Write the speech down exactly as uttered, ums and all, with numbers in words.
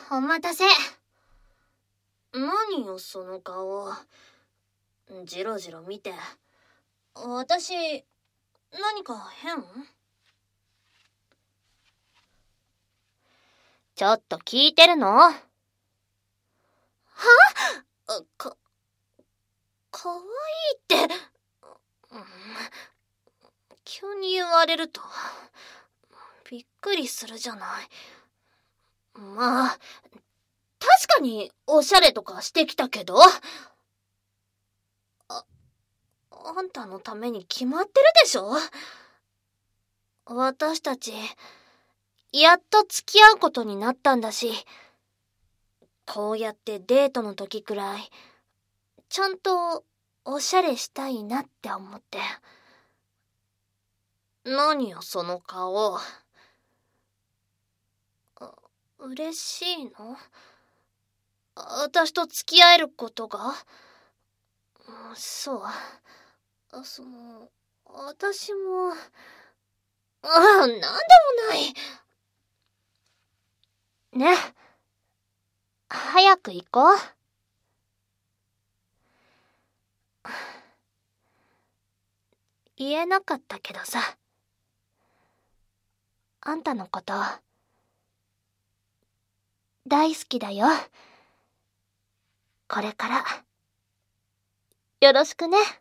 お待たせ。何よその顔。じろじろ見て。私、何か変？ ちょっと聞いてるの？は？ か、かわいいって。急に言われると、びっくりするじゃない。まあ、確かにおしゃれとかしてきたけど、あ、あんたのために決まってるでしょ？私たち、やっと付き合うことになったんだし、こうやってデートの時くらい、ちゃんとおしゃれしたいなって思って。何よその顔。嬉しいの？私と付き合えることが？そう。その、私も、ああ、なんでもない。 ね。早く行こう。 言えなかったけどさ。 あんたのこと、大好きだよ。これから、よろしくね。